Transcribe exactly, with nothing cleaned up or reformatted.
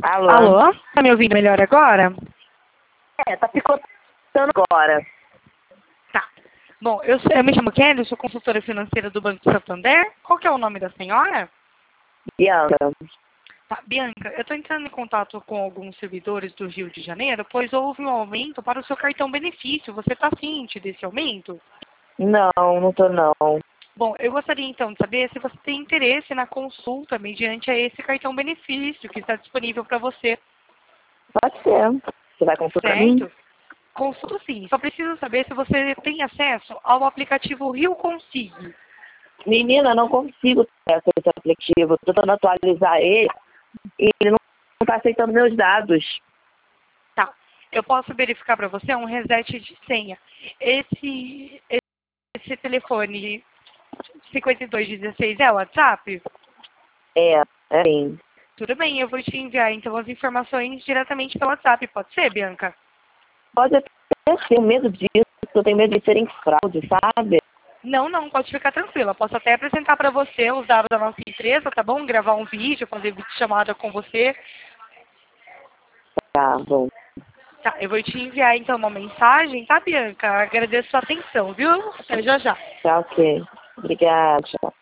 Alô? Alô? Tá me ouvindo melhor agora? É, tá picotando agora. Tá. Bom, eu, sou- eu me chamo Kelly, eu sou consultora financeira do Banco Santander. Qual que é o nome da senhora? Bianca, Tá, Bianca, eu estou entrando em contato com alguns servidores do Rio de Janeiro, pois houve um aumento para o seu cartão benefício. Você está ciente desse aumento? não, não tô não. Bom, eu gostaria então de saber se você tem interesse na consulta mediante a esse cartão benefício que está disponível para você, Pode ser. Você vai consultar mim? certo? Consulta sim, só preciso saber se você tem acesso ao aplicativo Rio Consigo. Menina, não consigo ter acesso a esse aplicativo. Tô tentando atualizar ele e ele não, não tá aceitando meus dados. Tá, eu posso verificar para você um reset de senha. Esse, esse telefone cinquenta e dois dezesseis é o WhatsApp? É, é sim. Tudo bem, eu vou te enviar então as informações diretamente pelo WhatsApp, pode ser, Bianca? Pode até ter medo disso. Eu tenho medo de serem fraude, sabe? Não, não, pode ficar tranquila. Posso até apresentar para você os dados da nossa empresa, tá bom? Gravar um vídeo, fazer vídeo chamada com você. Tá bom. Tá, eu vou te enviar então uma mensagem, tá, Bianca? Agradeço a sua atenção, viu? Até já já. Tá ok. Obrigada. Tchau.